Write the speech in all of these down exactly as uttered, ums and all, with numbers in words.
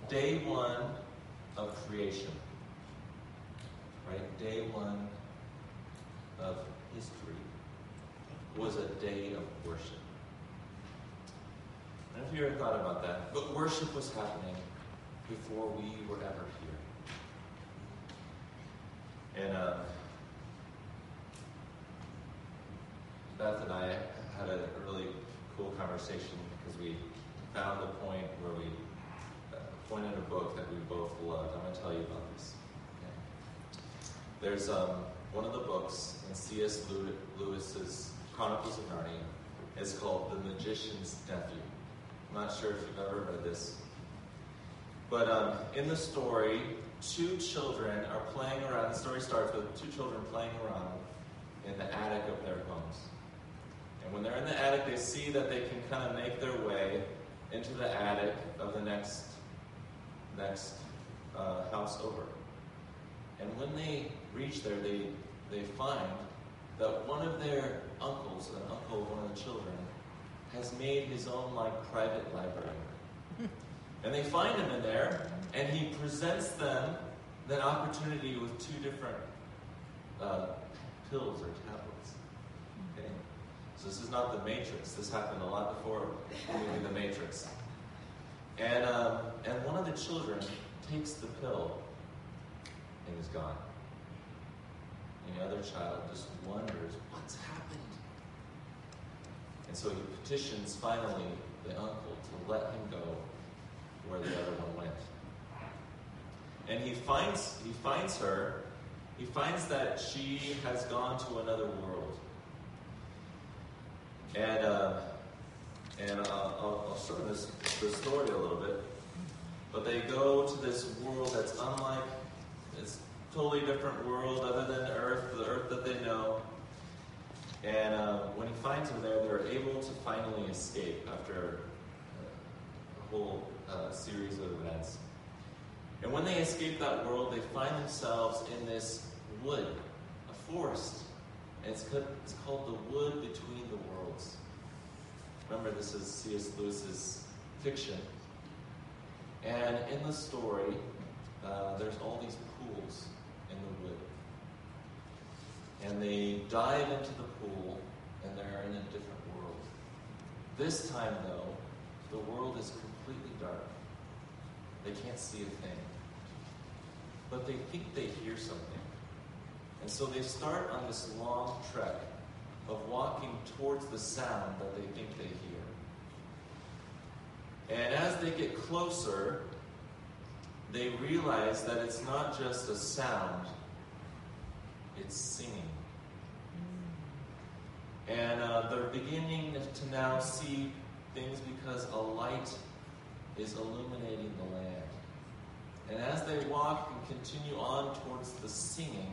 day one of creation, right? Day one of history was a day of worship. I don't know if you ever thought about that, but worship was happening before we were ever here. And uh, Beth and I had a really cool conversation because we found the point where we uh, pointed a book that we both loved. I'm going to tell you about this. Okay. There's um, one of the books in C S Lewis's Chronicles of Narnia. It's called The Magician's Nephew. I'm not sure if you've ever read this. But um, in the story, two children are playing around. The story starts with two children playing around in the attic of their homes. And when they're in the attic, they see that they can kind of make their way into the attic of the next, next uh, house over. And when they reach there, they, they find that one of their uncles, an uncle of one of the children, has made his own like private library. And they find him in there, and he presents them an opportunity with two different uh, pills or tablets. Okay? So this is not The Matrix. This happened a lot before the movie The Matrix. And, um, and one of the children takes the pill and is gone. And the other child just wonders, what's happened? And so he petitions, finally, the uncle to let him go where the other one went. And he finds he finds her. He finds that she has gone to another world. And uh, and uh, I'll, I'll show this the story a little bit. But they go to this world that's unlike, it's a totally different world other than Earth, the Earth that they know. And uh, when he finds her there, they're able to finally escape after a whole uh, series of events. And when they escape that world, they find themselves in this wood, a forest. And it's called, it's called the wood between the worlds. Remember, this is C S Lewis's fiction. And in the story, uh, there's all these pools in the wood. And they dive into the pool, and they're in a different world. This time, though, the world is completely dark. They can't see a thing. But they think they hear something. And so they start on this long trek of walking towards the sound that they think they hear. And as they get closer, they realize that it's not just a sound, it's singing. And uh, they're beginning to now see things because a light is illuminating the land. And as they walk and continue on towards the singing,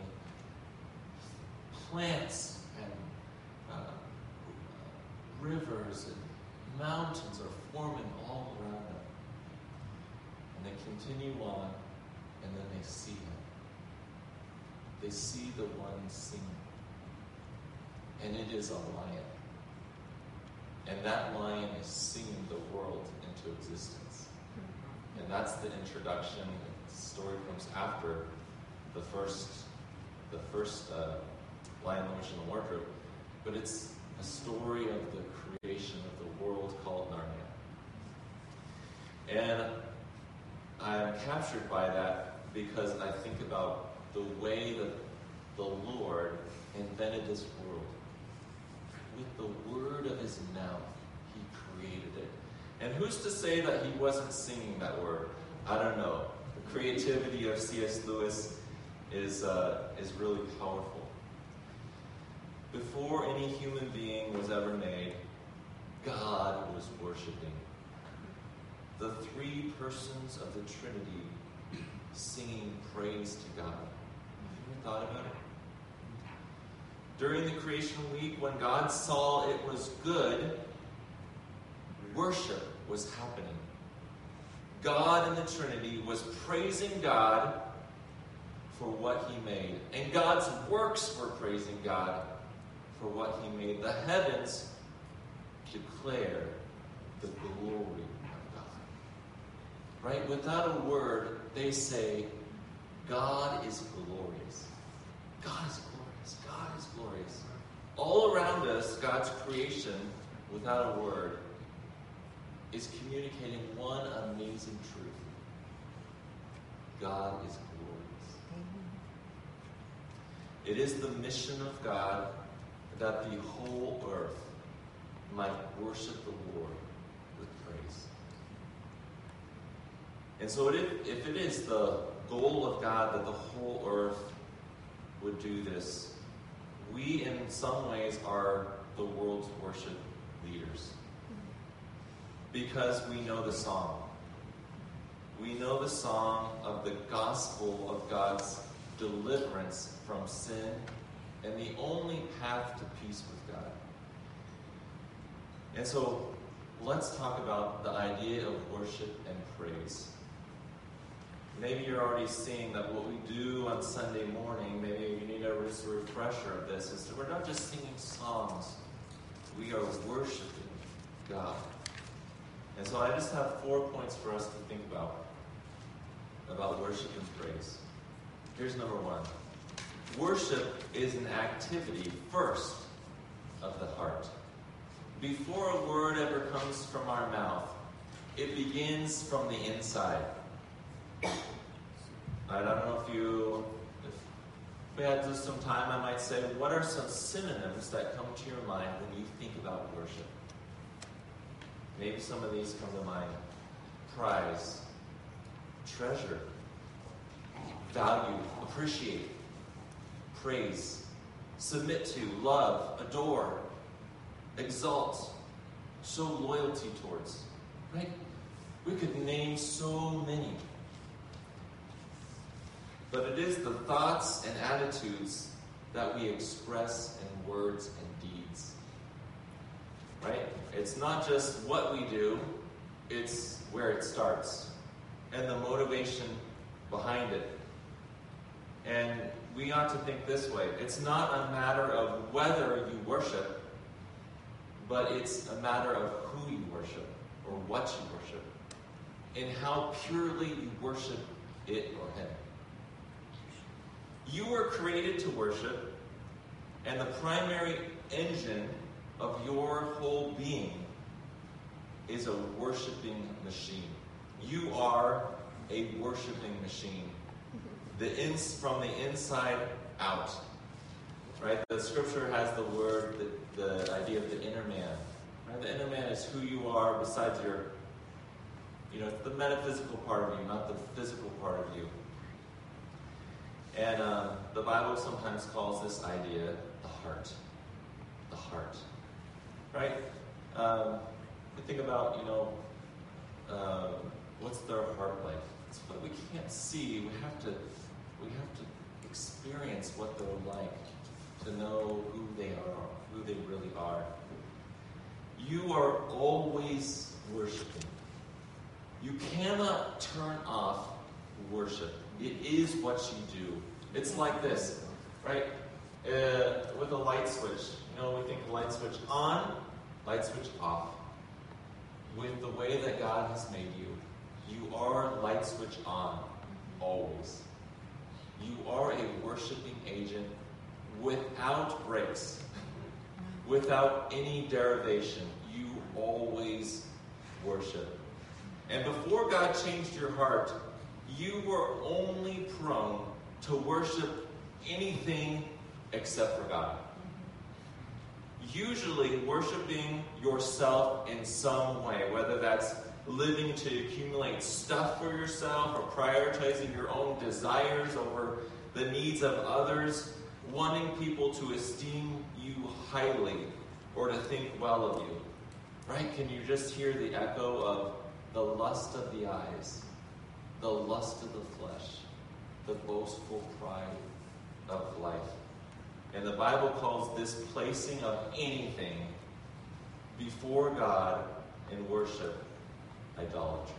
plants and uh, rivers and mountains are forming all around them. And they continue on, and then they see him. They see the one singing. And it is a lion. And that lion is singing the world into existence. And that's the introduction. The story comes after the first, the first uh, Lion, the Witch, and the Wardrobe. But it's a story of the creation of the world called Narnia. And I'm captured by that because I think about the way that the Lord invented this world. With the word of his mouth, he created it. And who's to say that he wasn't singing that word? I don't know. The creativity of C S Lewis is, uh, is really powerful. Before any human being was ever made, God was worshiping. The three persons of the Trinity singing praise to God. Have you ever thought about it? During the creation week, when God saw it was good, worship was happening. God in the Trinity was praising God for what he made. And God's works were praising God for what he made. The heavens declare the glory of God. right? Without a word, they say, God is glorious. God is glorious. God is glorious. All around us, God's creation, without a word, is communicating one amazing truth. God is glorious. It is the mission of God that the whole earth might worship the Lord with praise. And so if, if it is the goal of God that the whole earth would do this, we in some ways are the world's worship leaders. Because we know the song. We know the song of the gospel of God's deliverance from sin and the only path to peace with God. And so let's talk about the idea of worship and praise. Maybe you're already seeing that what we do on Sunday morning, maybe you need a refresher of this, is that we're not just singing songs, we are worshiping God. And so I just have four points for us to think about, about worship and praise. Here's number one. Worship is an activity, first, of the heart. Before a word ever comes from our mouth, it begins from the inside. I don't know if you, if we had just some time, I might say, what are some synonyms that come to your mind when you think about worship? Maybe some of these come to mind. Prize, treasure, value, appreciate, praise, submit to, love, adore, exalt, show loyalty towards. Right? We could name so many. But it is the thoughts and attitudes that we express in words and deeds. Right? It's not just what we do, it's where it starts. And the motivation behind it. And we ought to think this way. It's not a matter of whether you worship, but it's a matter of who you worship, or what you worship, and how purely you worship it or him. You were created to worship, and the primary engine of your whole being is a worshiping machine. You are a worshiping machine. The ins from the inside out. Right? The scripture has the word, the, the idea of the inner man. Right? The inner man is who you are besides your, you know, it's the metaphysical part of you, not the physical part of you. And um, the Bible sometimes calls this idea the heart. The heart. Right? Um, we think about, you know, uh, what's their heart like? It's what we can't see. We have to, we have to experience what they're like to know who they are, who they really are. You are always worshiping. You cannot turn off worship. It is what you do. It's like this, right? Uh, with a light switch. You know, we think light switch on, light switch off. With the way that God has made you, you are light switch on, always. You are a worshiping agent without breaks, without any derivation. You always worship. And before God changed your heart, you were only prone to worship anything except for God. Usually worshiping yourself in some way, whether that's living to accumulate stuff for yourself or prioritizing your own desires over the needs of others, wanting people to esteem you highly or to think well of you. Right? Can you just hear the echo of the lust of the eyes, the lust of the flesh, the boastful pride of life? And the Bible calls this placing of anything before God in worship idolatry.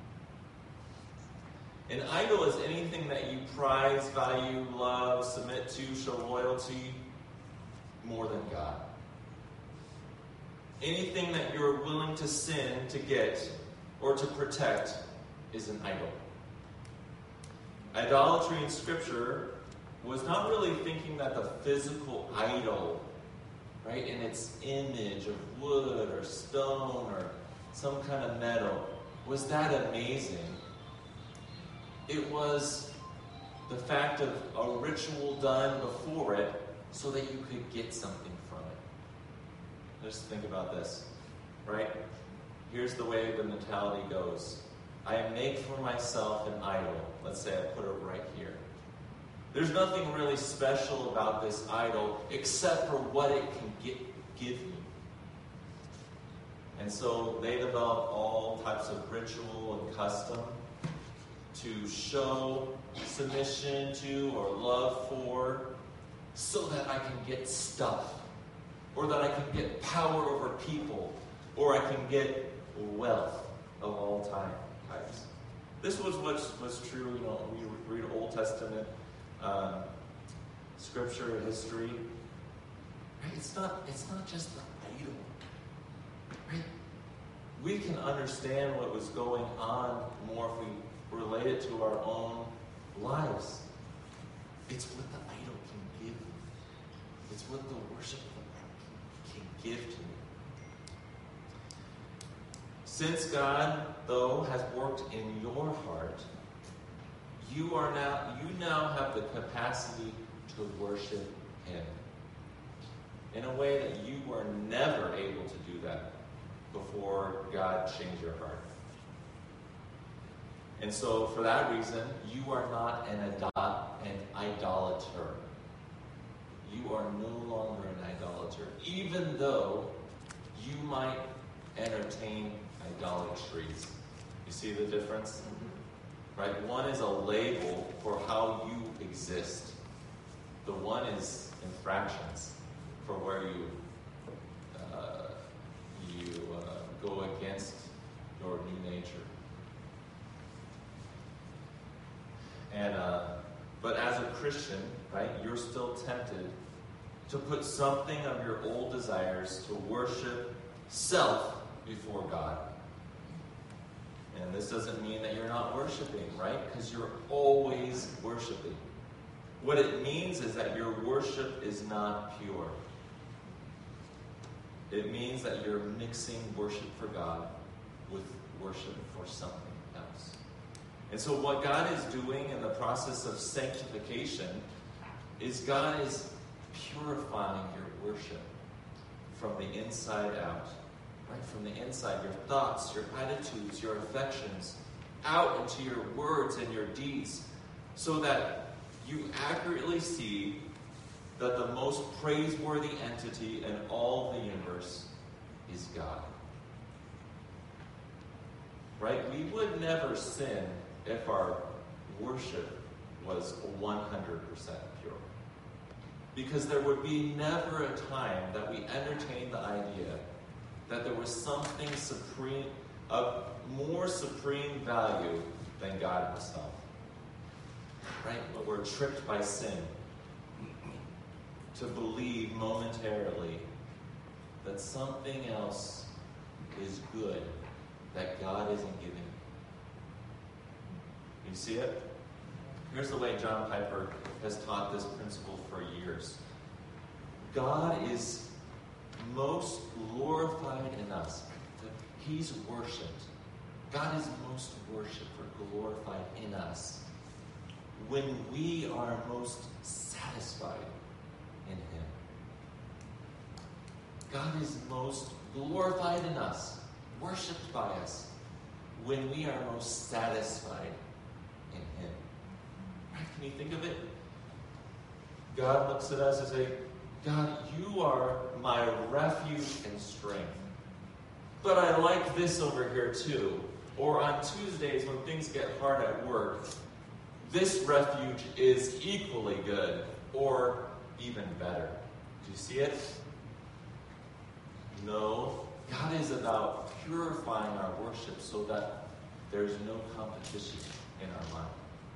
An idol is anything that you prize, value, love, submit to, show loyalty more than God. Anything that you're willing to sin to get or to protect is an idol. Idolatry in Scripture was not really thinking that the physical idol, right, in its image of wood or stone or some kind of metal, was that amazing. It was the fact of a ritual done before it so that you could get something from it. Just think about this, right? Here's the way the mentality goes. I make for myself an idol. Let's say I put it right here. There's nothing really special about this idol except for what it can get, give me. And so they develop all types of ritual and custom to show submission to or love for, so that I can get stuff, or that I can get power over people, or I can get wealth of all time types. This was what was true, you know, when you read Old Testament um, scripture, history. Right? It's not, it's not just the idol. Right? We can understand what was going on more if we relate it to our own lives. It's what the idol can give you. It's what the worship of the idol can give to you. Since God, though, has worked in your heart, you are now you now have the capacity to worship Him in a way that you were never able to do that before God changed your heart. And so, for that reason, you are not an, idol- an idolater. You are no longer an idolater, even though you might entertain idolatries. You see the difference? Right? One is a label for how you exist. The one is infractions for where you uh, you uh, go against your new nature. And uh, but as a Christian, right, you're still tempted to put something of your old desires to worship self before God. And this doesn't mean that you're not worshiping, right? Because you're always worshiping. What it means is that your worship is not pure. It means that you're mixing worship for God with worship for something else. And so what God is doing in the process of sanctification is God is purifying your worship from the inside out. Right? From the inside, your thoughts, your attitudes, your affections, out into your words and your deeds, so that you accurately see that the most praiseworthy entity in all the universe is God. Right? We would never sin if our worship was one hundred percent pure. Because there would be never a time that we entertained the idea that there was something supreme, of more supreme value than God Himself. Right? But we're tricked by sin to believe momentarily that something else is good that God isn't giving. You see it? Here's the way John Piper has taught this principle for years. God is most glorified in us. He's worshipped. God is most worshipped or glorified in us when we are most satisfied in Him. God is most glorified in us, worshipped by us, when we are most satisfied in Him. Right? Can you think of it? God looks at us and says, God, you are my refuge and strength. But I like this over here too. Or on Tuesdays when things get hard at work, this refuge is equally good or even better. Do you see it? No. God is about purifying our worship so that there's no competition in our mind.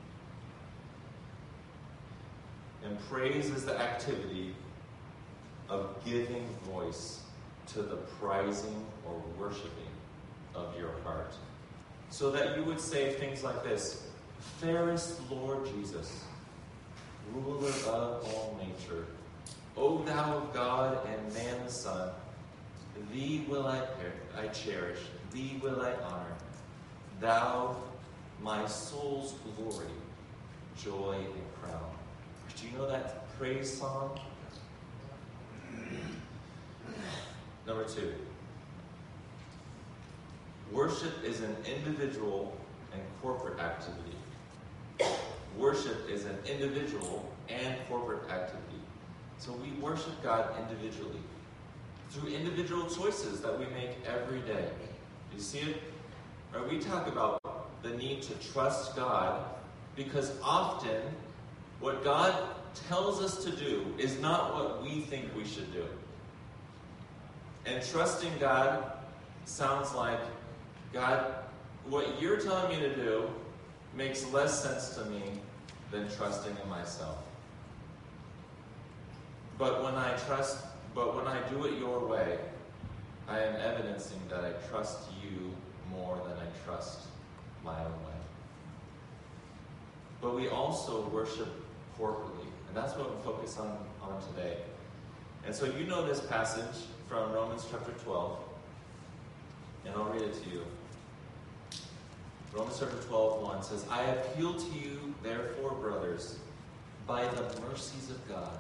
And praise is the activity of giving voice to the prizing or worshiping of your heart. so that you would say things like this: Fairest Lord Jesus, ruler of all nature, O thou of God and man the Son, thee will I, I cherish, thee will I honor, thou my soul's glory, joy and crown. Do you know that praise song? Number two. Worship is an individual and corporate activity. Worship is an individual and corporate activity. So we worship God individually through individual choices that we make every day. Do you see it? Right, we talk about the need to trust God because often what God tells us to do is not what we think we should do. And trusting God sounds like, God, what you're telling me to do makes less sense to me than trusting in myself. But when I trust, but when I do it your way, I am evidencing that I trust you more than I trust my own way. But we also worship corporately, and that's what we'll focus on, on today. And so you know this passage from Romans chapter twelve, and I'll read it to you. Romans chapter twelve, one says, I appeal to you, therefore, brothers, by the mercies of God,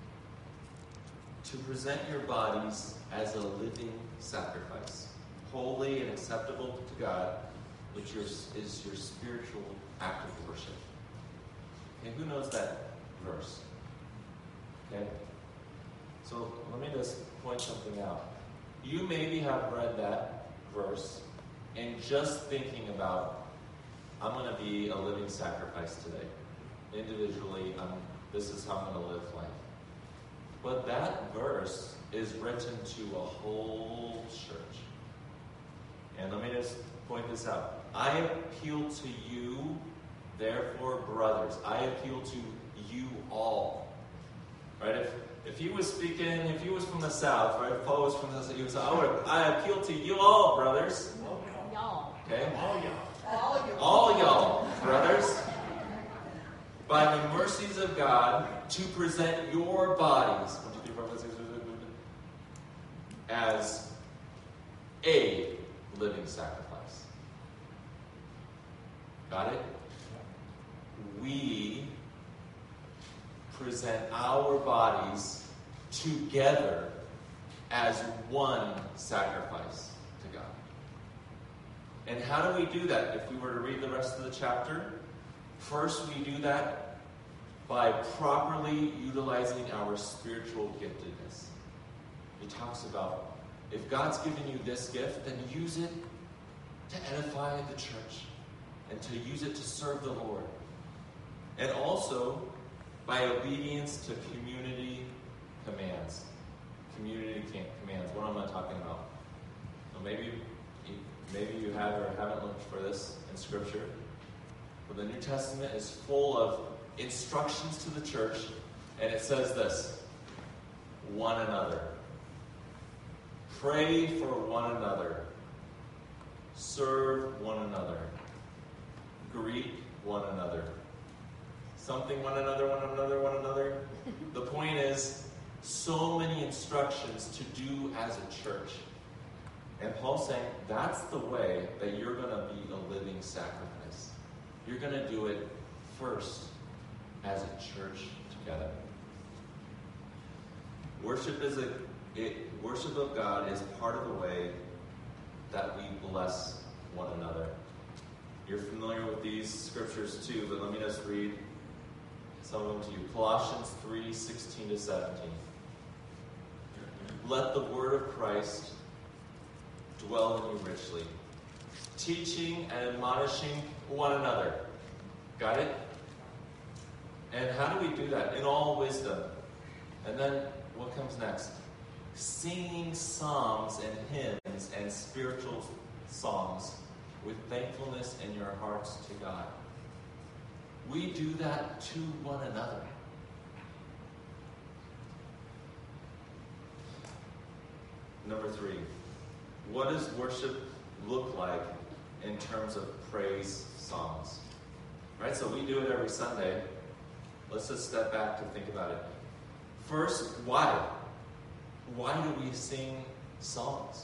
to present your bodies as a living sacrifice, holy and acceptable to God, which is your spiritual act of worship. Okay, who knows that verse? Okay? So let me just point something out. You maybe have read that verse and just thinking about, I'm going to be a living sacrifice today. Individually, I'm, this is how I'm going to live life. But that verse is written to a whole church. And let me just point this out. I appeal to you, therefore, brothers. I appeal to you all. Right? If if he was speaking, if he was from the south, right? If Paul was from the south, he would say, I, would, I appeal to you all, brothers. Y'all. Okay? All y'all. All y'all, brothers. By the mercies of God, to present your bodies as a living sacrifice. Got it? We present our bodies together as one sacrifice to God. And how do we do that? If we were to read the rest of the chapter, first we do that by properly utilizing our spiritual giftedness. He talks about, if God's given you this gift, then use it to edify the church and to use it to serve the Lord. And also by obedience to community commands. Community commands. What am I talking about? Well, maybe, maybe you have or haven't looked for this in Scripture. But the New Testament is full of instructions to the church, and it says this: one another. Pray for one another. Serve one another. Greet one another. Something one another, one another, one another. The point is, so many instructions to do as a church. And Paul's saying, that's the way that you're going to be a living sacrifice. You're going to do it first as a church together. Worship is a it, worship of God is part of the way that we bless one another. You're familiar with these scriptures too, but let me just read some of them to you. Colossians three, sixteen to seventeen. Let the word of Christ dwell in you richly, teaching and admonishing one another. Got it? And how do we do that? In all wisdom. And then what comes next? Singing psalms and hymns and spiritual songs with thankfulness in your hearts to God. We do that to one another. Number three, what does worship look like in terms of praise songs. Right? So we do it every Sunday. Let's just step back to think about it. First, why? Why do we sing songs?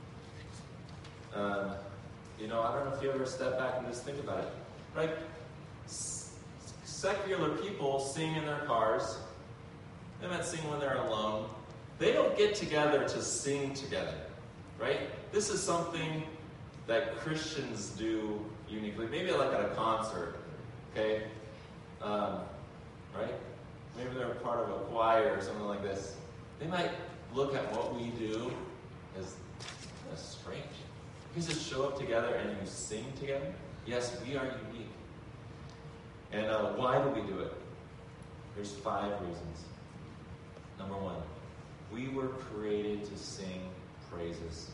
Um, you know, I don't know if you ever step back and just think about it. Right? S- secular people sing in their cars. They might sing when they're alone. They don't get together to sing together. Right? This is something that Christians do uniquely. Maybe like at a concert. Okay? Um, right? Maybe they're part of a choir or something like this. They might look at what we do as that's strange. You just show up together and you sing together. Yes, we are unique. And uh, why do we do it? There's five reasons. Number one, we were created to sing praises.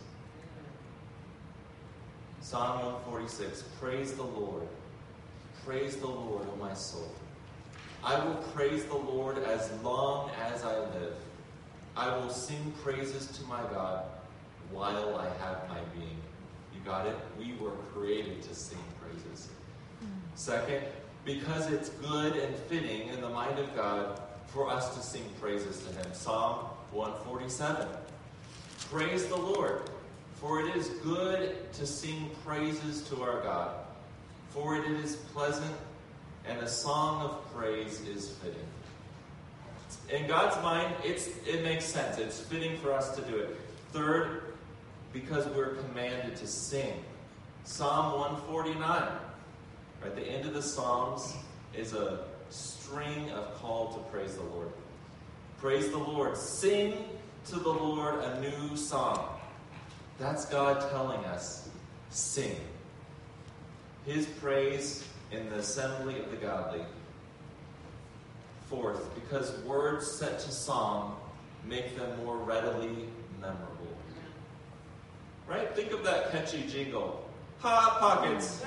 Psalm one forty-six, praise the Lord. Praise the Lord, O my soul. I will praise the Lord as long as I live. I will sing praises to my God while I have my being. You got it? We were created to sing praises. Second, because it's good and fitting in the mind of God for us to sing praises to Him. Psalm one forty-seven. Praise the Lord, for it is good to sing praises to our God, for it is pleasant, and a song of praise is fitting. In God's mind, it's it makes sense. It's fitting for us to do it. Third, because we're commanded to sing. Psalm one forty-nine. At the end of the Psalms is a string of call to praise the Lord. Praise the Lord. Sing to the Lord a new song. That's God telling us, sing. His praise in the assembly of the godly. Fourth, because words set to song make them more readily memorable. Right? Think of that catchy jingle. Hot Pockets.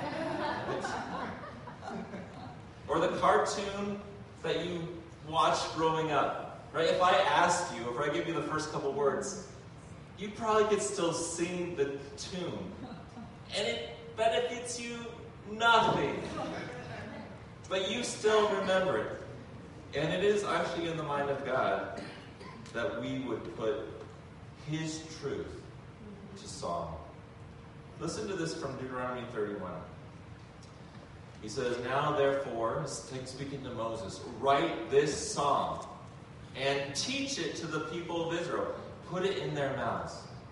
Or the cartoon that you watched growing up. Right? If I asked you, if I give you the first couple words, you probably could still sing the tune. And it benefits you nothing. But you still remember it. And it is actually in the mind of God that we would put His truth to song. Listen to this from Deuteronomy thirty-one. He says, now therefore, speaking to Moses, write this song and teach it to the people of Israel. Put it in their mouths.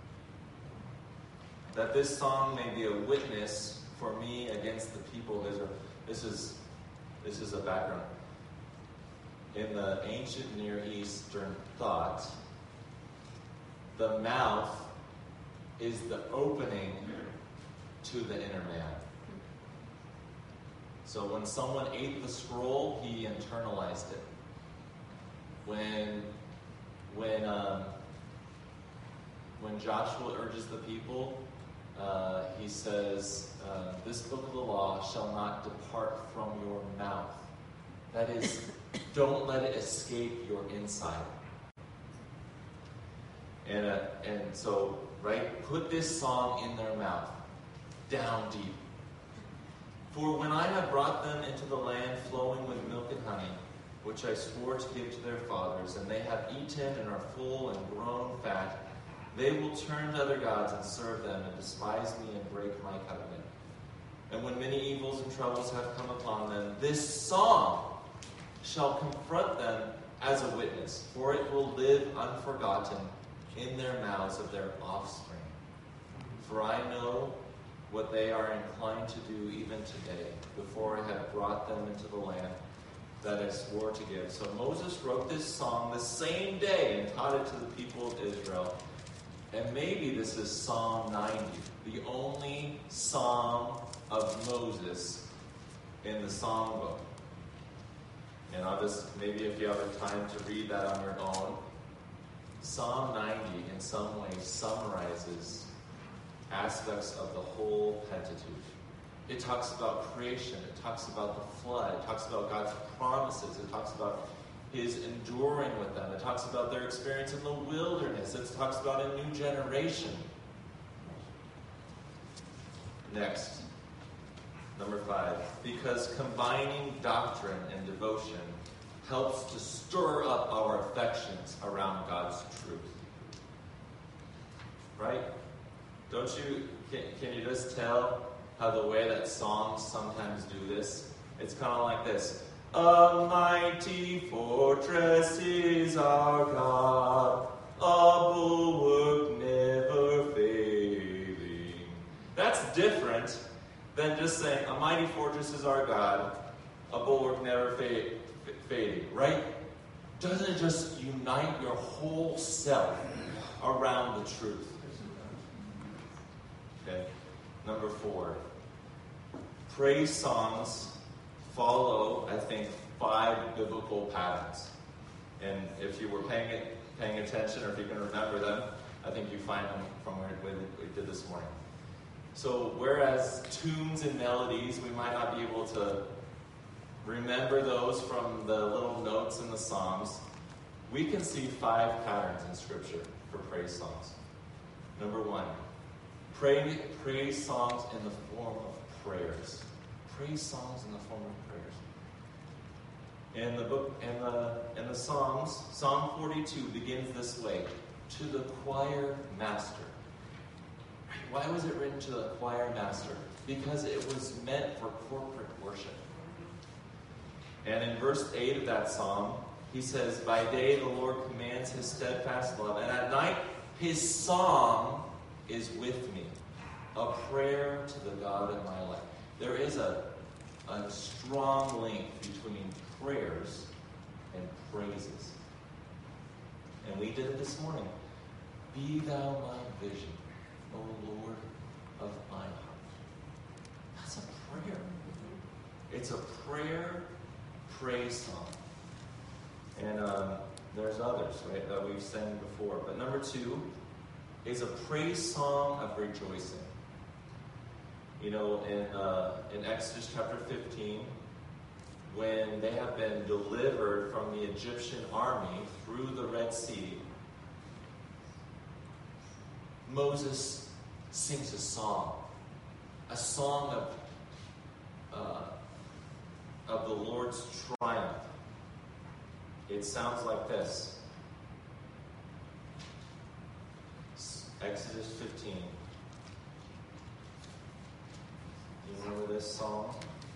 That this song may be a witness for me against the people of Israel. This is, this is a background. In the ancient Near Eastern thought, the mouth is the opening to the inner man. So when someone ate the scroll, he internalized it. When, when, um, when Joshua urges the people, uh, he says, uh, this book of the law shall not depart from your mouth. That is, don't let it escape your inside. And, uh, and so, right, put this song in their mouth, down deep. For when I have brought them into the land flowing with milk and honey, which I swore to give to their fathers, and they have eaten and are full and grown fat, they will turn to other gods and serve them and despise me and break my covenant. And when many evils and troubles have come upon them, this song shall confront them as a witness, for it will live unforgotten in their mouths of their offspring. For I know what they are inclined to do even today, before I have brought them into the land that I swore to give. So Moses wrote this song the same day and taught it to the people of Israel. And maybe this is Psalm ninety, the only psalm of Moses in the songbook. And I'll just, maybe if you have the time to read that on your own, Psalm ninety in some way summarizes aspects of the whole Pentateuch. It talks about creation, it talks about the flood, it talks about God's promises, it talks about His enduring with them, it talks about their experience in the wilderness, it talks about a new generation. Next, number five, because combining doctrine and devotion helps to stir up our affections around God's truth. Right? Don't you, can, can you just tell how the way that songs sometimes do this? It's kind of like this. A mighty fortress is our God, a bulwark never failing. That's different than just saying, a mighty fortress is our God, a bulwark never fade, fading, right? Doesn't it just unite your whole self around the truth? Okay. Number four. Praise songs follow, I think, five biblical patterns. And if you were paying it, paying attention, or if you can remember them, I think you find them from where we did this morning. So whereas tunes and melodies, we might not be able to remember those from the little notes in the Psalms, we can see five patterns in Scripture for praise songs. Number one, pray, praise songs in the form of prayers. Praise songs in the form of prayers. In the book, in the in the Psalms, Psalm forty-two begins this way: to the choir master. Why was it written to the choir master? Because it was meant for corporate worship. And in verse eight of that psalm, he says, by day the Lord commands his steadfast love, and at night his song is with me, a prayer to the God of my life. There is a, a strong link between prayers and praises. And we did it this morning. Be thou my vision, O Lord of my heart. That's a prayer. It's a prayer praise song. And um, there's others, right, that we've sang before. But number two is a praise song of rejoicing. You know, in uh, in Exodus chapter fifteen, when they have been delivered from the Egyptian army through the Red Sea, Moses sings a song, a song of uh, of the Lord's triumph. It sounds like this. Exodus fifteen. You remember this song?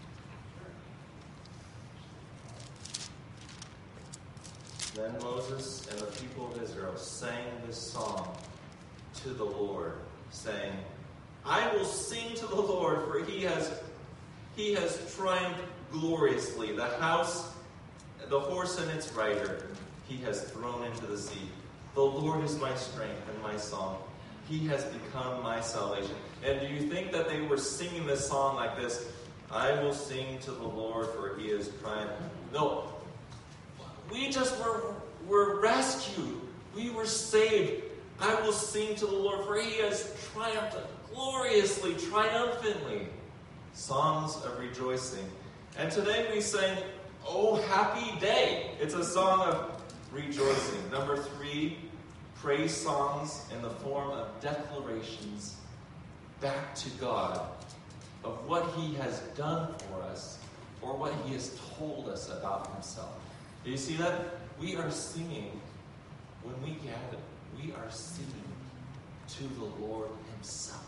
Then Moses and the people of Israel sang this song to the Lord, saying, I will sing to the Lord, for he has he has triumphed gloriously. The house, the horse and its rider, he has thrown into the sea. The Lord is my strength and my song. He has become my salvation. And do you think that they were singing this song like this? I will sing to the Lord, for he has triumphed. No. We just were, were rescued. We were saved. I will sing to the Lord, for he has triumphed gloriously, triumphantly. Songs of rejoicing. And today we sing, Oh, Happy Day. It's a song of rejoicing. Number three, praise songs in the form of declarations back to God of what he has done for us or what he has told us about himself. Do you see that? We are singing, when we gather, we are singing to the Lord himself.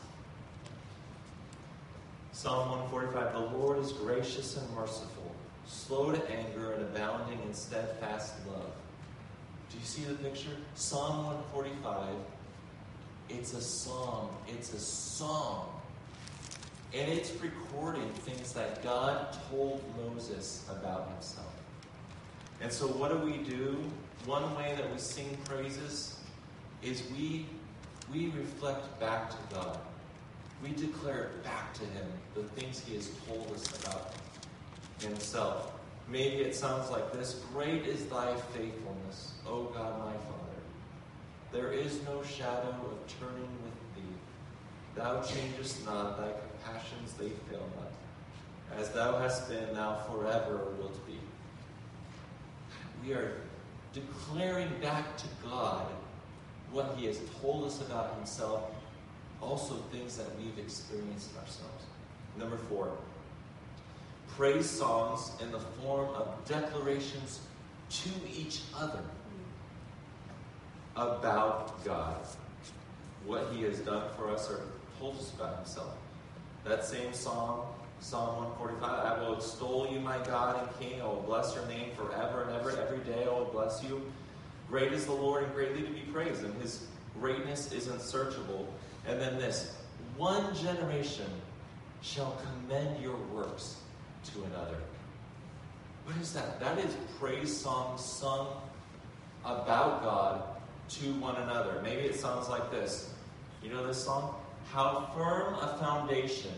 Psalm one forty-five, the Lord is gracious and merciful, slow to anger and abounding in steadfast love. Do you see the picture? Psalm one forty-five, it's a song, it's a song. And it's recording things that God told Moses about himself. And so what do we do? One way that we sing praises is we, we reflect back to God. We declare back to him the things he has told us about himself. Maybe it sounds like this: great is thy faithfulness, O God my Father. There is no shadow of turning with thee. Thou changest not, thy compassions they fail not. As thou hast been, thou forever wilt be. We are declaring back to God what he has told us about himself also things that we've experienced ourselves. Number four, praise songs in the form of declarations to each other about God, what he has done for us or told us about himself. That same song, Psalm one forty-five, I will extol you, my God and King. I will bless your name forever and ever. Every day I will bless you. Great is the Lord and greatly to be praised, and his greatness is unsearchable. And then this, one generation shall commend your works to another. What is that? That is praise songs sung about God to one another. Maybe it sounds like this. You know this song? How firm a foundation,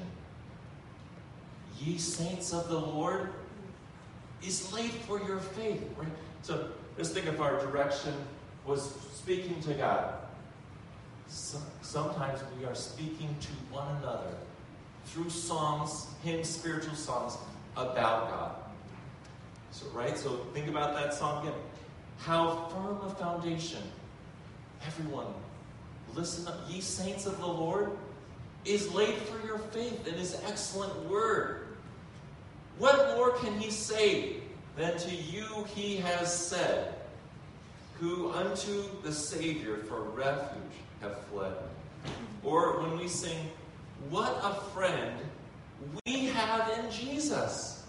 ye saints of the Lord, is laid for your faith. Right? So just think if our direction was speaking to God. So, sometimes we are speaking to one another through songs, hymns, spiritual songs about God. So, right? So think about that song again. How firm a foundation. Everyone, listen up. Ye saints of the Lord, is laid for your faith in his excellent word. What more can he say than to you he has said, who unto the Savior for refuge have fled? Or when we sing, what a friend we have in Jesus.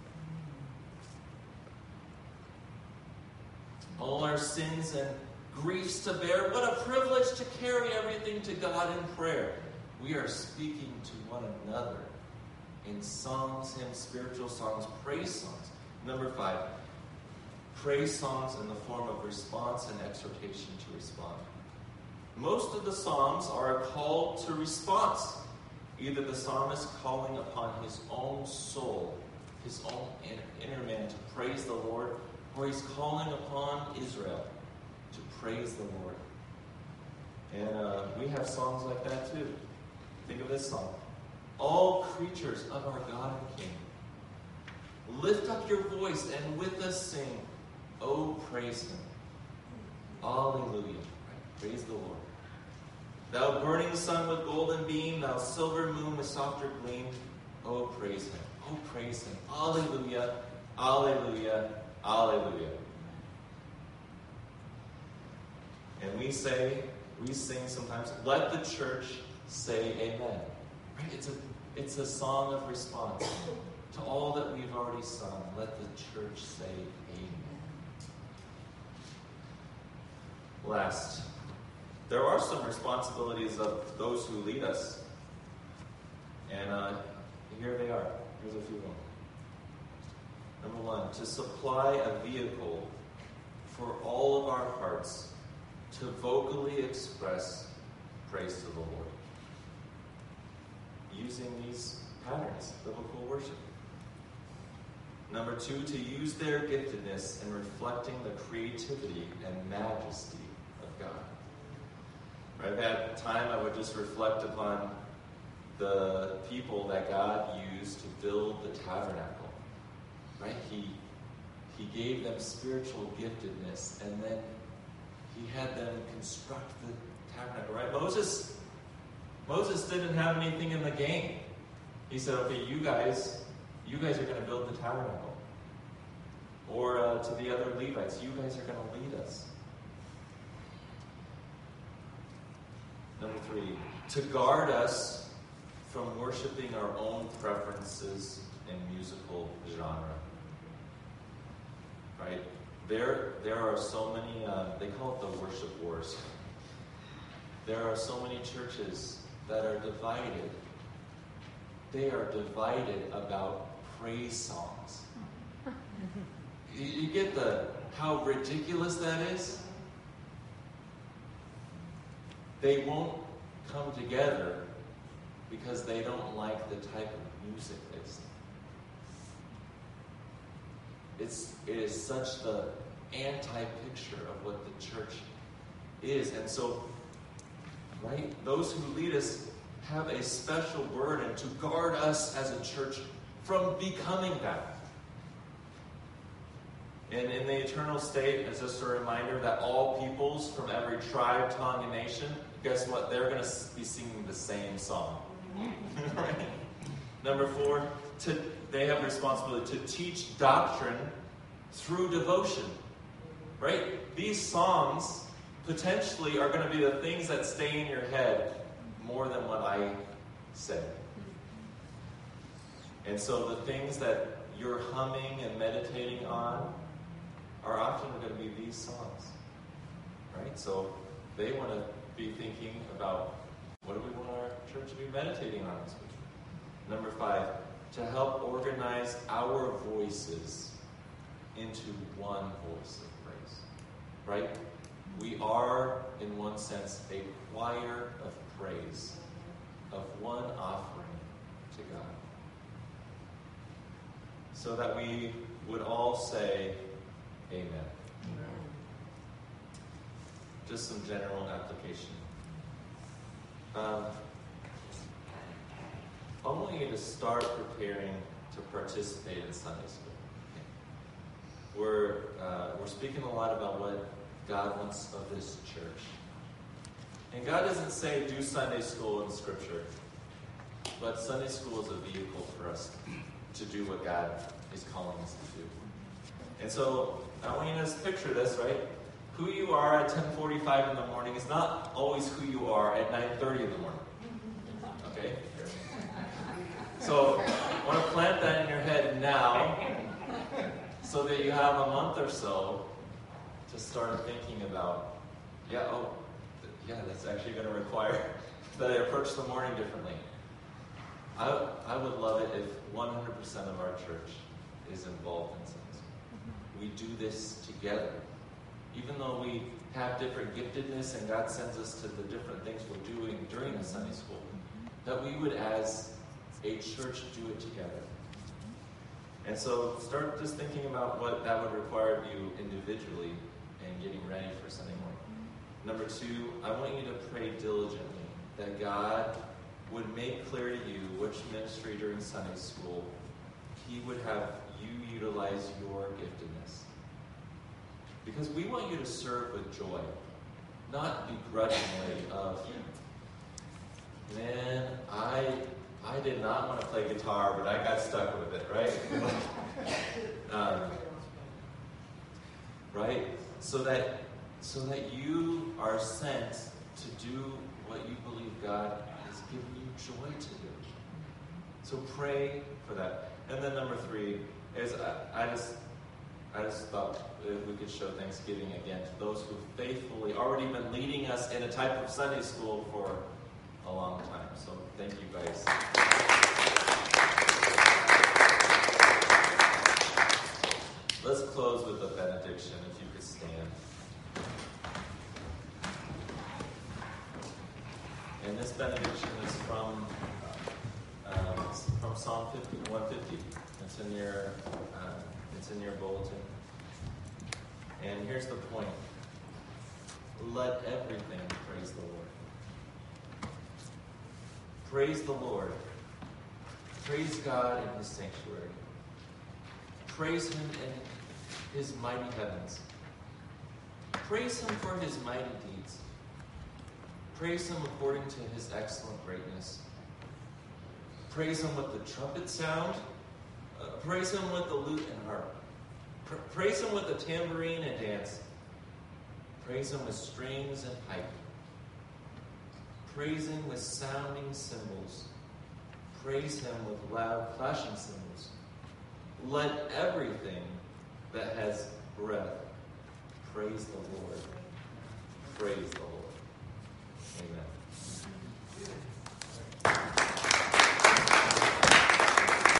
All our sins and griefs to bear. What a privilege to carry everything to God in prayer. We are speaking to one another in songs, hymns, spiritual songs, praise songs. Number five, praise songs in the form of response and exhortation to respond. Most of the Psalms are a call to response. Either the psalmist calling upon his own soul, his own inner man to praise the Lord, or he's calling upon Israel to praise the Lord. And uh, we have songs like that too. Think of this song. All creatures of our God and King, lift up your voice and with us sing, oh, praise him. Alleluia. Right? Praise the Lord. Thou burning sun with golden beam, thou silver moon with softer gleam, oh, praise him. Oh, praise him. Alleluia. Alleluia. Alleluia. And we say, we sing sometimes, let the church say amen. Right? It's a, it's a song of response to all that we've already sung. Let the church say amen. Last, there are some responsibilities of those who lead us. And uh, here they are. Here's a few of them. Number one, to supply a vehicle for all of our hearts to vocally express praise to the Lord. Using these patterns, biblical worship. Number two, to use their giftedness in reflecting the creativity and majesty of God. Right, I've had time I would just reflect upon the people that God used to build the tabernacle. Right? He, he gave them spiritual giftedness, and then he had them construct the tabernacle. Right? Moses, Moses didn't have anything in the game. He said, "Okay, you guys, you guys are going to build the tabernacle." Or uh, to the other Levites, "You guys are going to lead us." Number three, to guard us from worshiping our own preferences in musical genre. Right? There, there are so many, uh, they call it the worship wars. There are so many churches that are divided. They are divided about praise songs. You, you get the how ridiculous that is? They won't come together because they don't like the type of music they sing. It's, it is such the anti-picture of what the church is. And so, right, those who lead us have a special burden to guard us as a church from becoming that. And in the eternal state, it's just a reminder that all peoples from every tribe, tongue, and nation guess what? They're going to be singing the same song. Right? Number four, to, they have responsibility to teach doctrine through devotion. Right? These songs potentially are going to be the things that stay in your head more than what I say. And so the things that you're humming and meditating on are often going to be these songs. Right? So they want to be thinking about, what do we want our church to be meditating on this week? Number five, to help organize our voices into one voice of praise. Right? We are, in one sense, a choir of praise, of one offering to God. So that we would all say, Amen. Amen. Just some general application. Um, I want you to start preparing to participate in Sunday school. We're, uh, we're speaking a lot about what God wants of this church. And God doesn't say do Sunday school in Scripture, but Sunday school is a vehicle for us to do what God is calling us to do. And so I want you to picture this, right? Who you are at ten forty-five in the morning is not always who you are at nine thirty in the morning. Okay? So I want to plant that in your head now so that you have a month or so to start thinking about, yeah, oh, yeah, that's actually going to require that I approach the morning differently. I, I would love it if one hundred percent of our church is involved in Sunday school. We do this together. Even though we have different giftedness and God sends us to the different things we're doing during the Sunday school, that we would, as a church, do it together. And so start just thinking about what that would require of you individually and getting ready for Sunday morning. Number two, I want you to pray diligently that God would make clear to you which ministry during Sunday school He would have you utilize your giftedness. Because we want you to serve with joy, not begrudgingly of, man, I I did not want to play guitar, but I got stuck with it, right? um, right? So that so that you are sent to do what you believe God has given you joy to do. So pray for that. And then number three is I, I just I just thought if we could show thanksgiving again to those who faithfully already been leading us in a type of Sunday school for a long time. So thank you guys. Let's close with a benediction, if you could stand. And this benediction is from um, it's from Psalm one fifty. It's in your uh, it's in your bulletin. And here's the point. Let everything praise the Lord. Praise the Lord. Praise God in His sanctuary. Praise Him in His mighty heavens. Praise Him for His mighty deeds. Praise Him according to His excellent greatness. Praise Him with the trumpet sound. Uh, praise Him with the lute and harp. Pra- praise Him with the tambourine and dance. Praise Him with strings and pipe. Praise Him with sounding cymbals. Praise Him with loud clashing cymbals. Let everything that has breath praise the Lord. Praise the Lord.